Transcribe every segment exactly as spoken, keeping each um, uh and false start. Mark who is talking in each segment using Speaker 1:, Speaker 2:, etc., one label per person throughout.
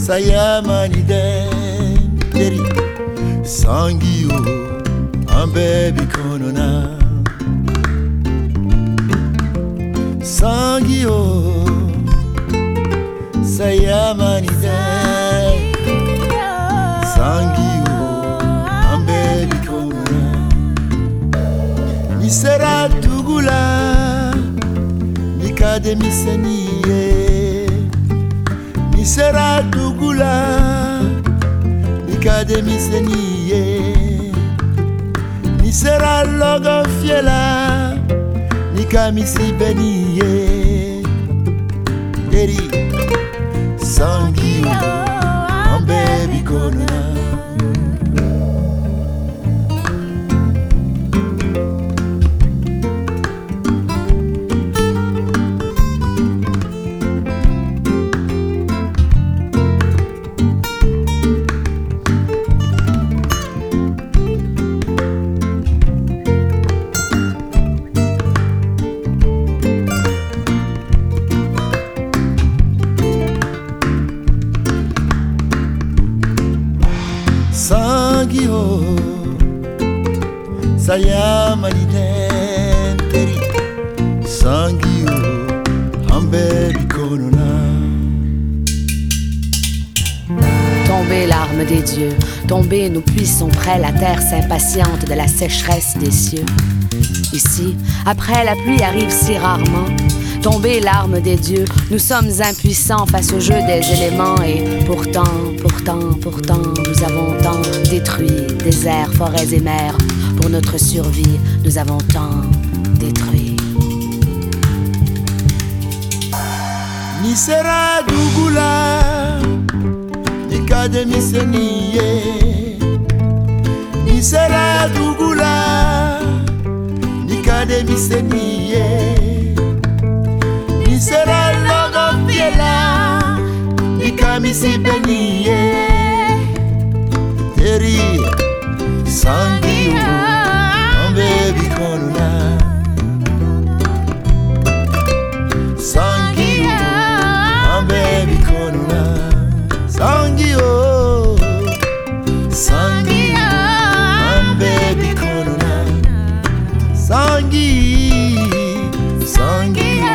Speaker 1: Sayamaniden Teri Sangio Ambebi Konona Sangio Sayamaniden Sangio Ambebi Konona Nisera Tugula Nikade Miseniye Nisera Tugula Nikade Miseniye Nisera Logo Fiela Nikamisi Beniye Eri Sangio Ambebi Konona Sangio Sayamaniden Teri Sangio Ambebi Konona.
Speaker 2: Tombez larmes des dieux, tombez nous puissons près, la terre s'impatiente de la sécheresse des cieux. Ici, après la pluie arrive si rarement. Tombez larmes des dieux, nous sommes impuissants face au jeu des éléments. Et pourtant, pourtant, pourtant, nous avons tant détruit déserts, forêts et mers. Pour notre survie, nous avons tant détruit.
Speaker 1: Nisera Dugula Nikade Miseniye Nisera Dugula Nikade Miseniye Nisera Logo Fiela Nikamisi Beniye Teri Sangio Ambebi Konona Sangio Ambebi Konona Sangio Sangio Ambebi Konona Sangi Sangio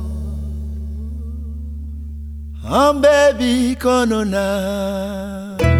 Speaker 1: Ambebi Konona.